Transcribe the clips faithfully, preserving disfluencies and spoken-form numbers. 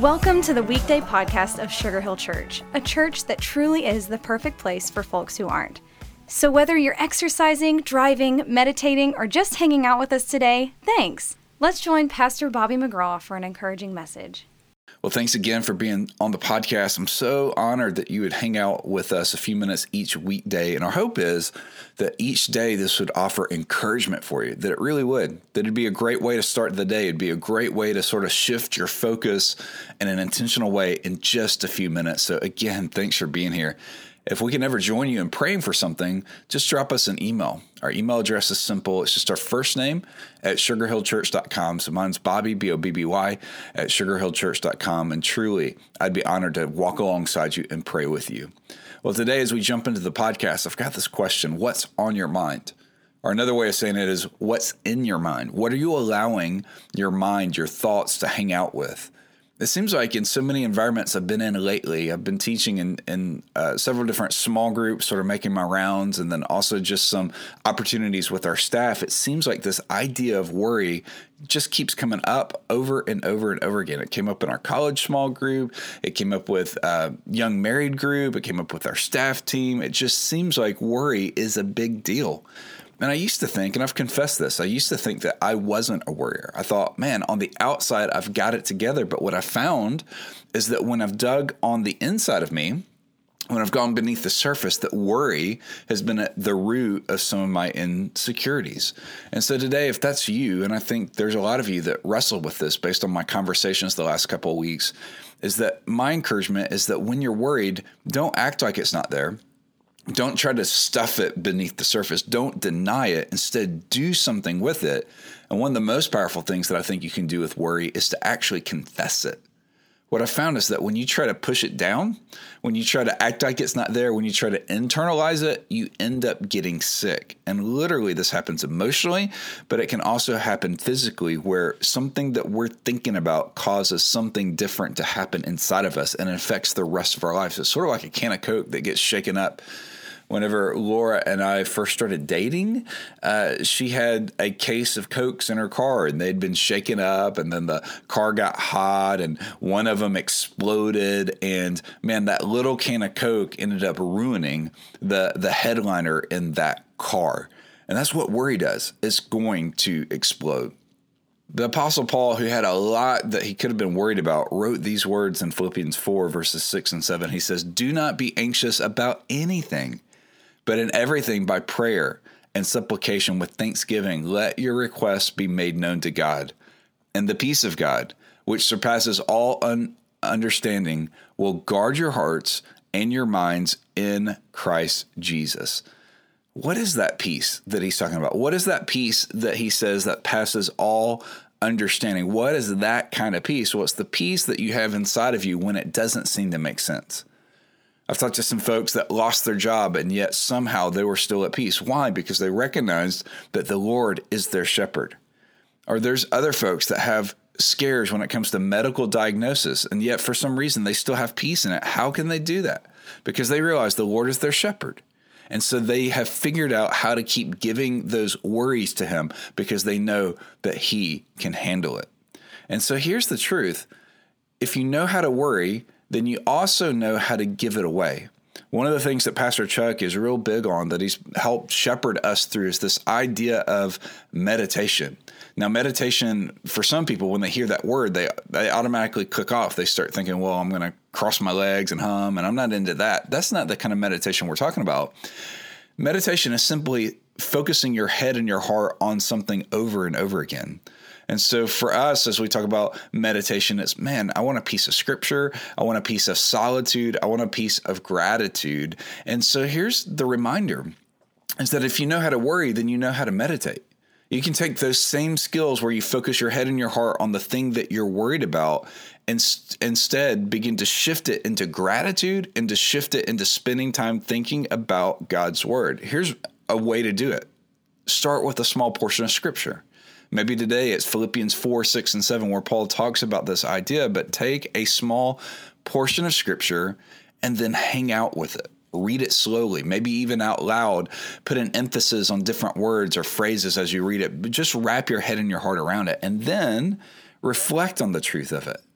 Welcome to the weekday podcast of Sugar Hill Church, a church that truly is the perfect place for folks who aren't. So whether you're exercising, driving, meditating, or just hanging out with us today, thanks. Let's join Pastor Bobby McGraw for an encouraging message. Well, thanks again for being on the podcast. I'm so honored that you would hang out with us a few minutes each weekday. And our hope is that each day this would offer encouragement for you, that it really would, that it'd be a great way to start the day. It'd be a great way to sort of shift your focus in an intentional way in just a few minutes. So again, thanks for being here. If we can ever join you in praying for something, just drop us an email. Our email address is simple. It's just our first name at sugar hill church dot com. So mine's Bobby, B O B B Y, at sugar hill church dot com. And truly, I'd be honored to walk alongside you and pray with you. Well, today, as we jump into the podcast, I've got this question: what's on your mind? Or another way of saying it is, what's in your mind? What are you allowing your mind, your thoughts to hang out with? It seems like in so many environments I've been in lately, I've been teaching in, in uh, several different small groups, sort of making my rounds, and then also just some opportunities with our staff. It seems like this idea of worry just keeps coming up over and over and over again. It came up in our college small group. It came up with a young married group. It came up with our staff team. It just seems like worry is a big deal. And I used to think, and I've confessed this, I used to think that I wasn't a worrier. I thought, man, on the outside, I've got it together. But what I found is that when I've dug on the inside of me, when I've gone beneath the surface, that worry has been at the root of some of my insecurities. And so today, if that's you, and I think there's a lot of you that wrestle with this based on my conversations the last couple of weeks, is that my encouragement is that when you're worried, don't act like it's not there. Don't try to stuff it beneath the surface. Don't deny it. Instead, do something with it. And one of the most powerful things that I think you can do with worry is to actually confess it. What I found is that when you try to push it down, when you try to act like it's not there, when you try to internalize it, you end up getting sick. And literally this happens emotionally, but it can also happen physically, where something that we're thinking about causes something different to happen inside of us and it affects the rest of our lives. It's sort of like a can of Coke that gets shaken up. Whenever Laura and I first started dating, uh, she had a case of Cokes in her car, and they'd been shaken up, and then the car got hot, and one of them exploded, and man, that little can of Coke ended up ruining the, the headliner in that car. And that's what worry does. It's going to explode. The Apostle Paul, who had a lot that he could have been worried about, wrote these words in Philippians four, verses six and seven. He says, "Do not be anxious about anything, but in everything by prayer and supplication with thanksgiving, let your requests be made known to God. And the peace of God, which surpasses all un- understanding, will guard your hearts and your minds in Christ Jesus." What is that peace that he's talking about? What is that peace that he says that passes all understanding? What is that kind of peace? Well, it's the peace that you have inside of you when it doesn't seem to make sense. I've talked to some folks that lost their job, and yet somehow they were still at peace. Why? Because they recognized that the Lord is their shepherd. Or there's other folks that have scares when it comes to medical diagnosis, and yet for some reason they still have peace in it. How can they do that? Because they realize the Lord is their shepherd. And so they have figured out how to keep giving those worries to him because they know that he can handle it. And so here's the truth. If you know how to worry, then you also know how to give it away. One of the things that Pastor Chuck is real big on, that he's helped shepherd us through, is this idea of meditation. Now, meditation, for some people, when they hear that word, they they automatically click off. They start thinking, well, I'm going to cross my legs and hum, and I'm not into that. That's not the kind of meditation we're talking about. Meditation is simply focusing your head and your heart on something over and over again. And so for us, as we talk about meditation, it's, man, I want a piece of scripture. I want a piece of solitude. I want a piece of gratitude. And so here's the reminder, is that if you know how to worry, then you know how to meditate. You can take those same skills where you focus your head and your heart on the thing that you're worried about, and st- instead begin to shift it into gratitude and to shift it into spending time thinking about God's word. Here's a way to do it. Start with a small portion of scripture. Maybe today it's Philippians four, six, and seven, where Paul talks about this idea, but take a small portion of scripture and then hang out with it. Read it slowly, maybe even out loud. Put an emphasis on different words or phrases as you read it. But just wrap your head and your heart around it, and then reflect on the truth of it.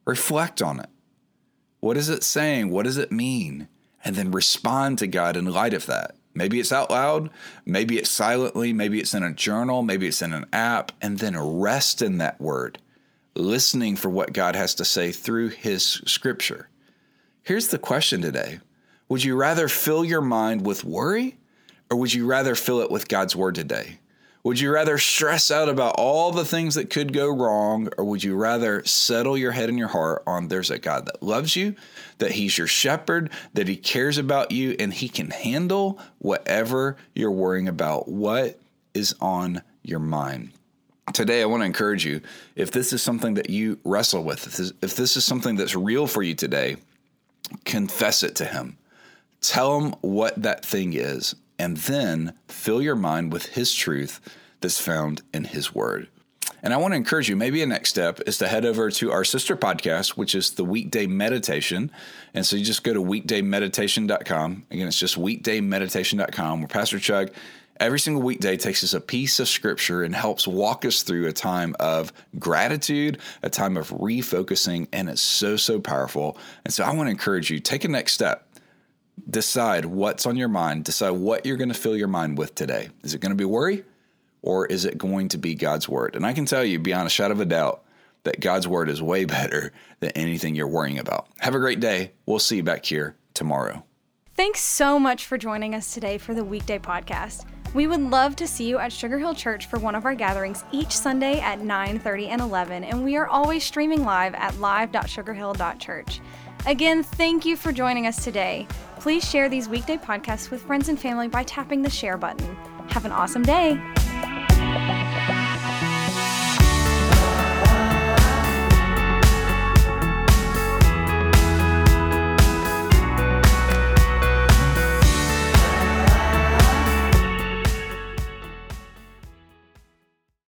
Reflect on it. What is it saying? What does it mean? And then respond to God in light of that. Maybe it's out loud, maybe it's silently, maybe it's in a journal, maybe it's in an app, and then rest in that word, listening for what God has to say through his scripture. Here's the question today. Would you rather fill your mind with worry, or would you rather fill it with God's word today? Would you rather stress out about all the things that could go wrong, or would you rather settle your head and your heart on there's a God that loves you, that he's your shepherd, that he cares about you, and he can handle whatever you're worrying about? What is on your mind? Today, I want to encourage you, if this is something that you wrestle with, if this, if this is something that's real for you today, confess it to him. Tell him what that thing is, and then fill your mind with his truth that's found in his word. And I want to encourage you, maybe a next step is to head over to our sister podcast, which is the Weekday Meditation. And so you just go to weekday meditation dot com. Again, it's just weekday meditation dot com, where Pastor Chuck every single weekday takes us a piece of scripture and helps walk us through a time of gratitude, a time of refocusing, and it's so, so powerful. And so I want to encourage you, take a next step. Decide what's on your mind. Decide what you're going to fill your mind with today. Is it going to be worry, or is it going to be God's word? And I can tell you beyond a shadow of a doubt that God's word is way better than anything you're worrying about. Have a great day. We'll see you back here tomorrow. Thanks so much for joining us today for the Weekday Podcast. We would love to see you at Sugar Hill Church for one of our gatherings each Sunday at nine thirty and eleven, and we are always streaming live at live dot sugar hill dot church. Again, thank you for joining us today. Please share these weekday podcasts with friends and family by tapping the share button. Have an awesome day.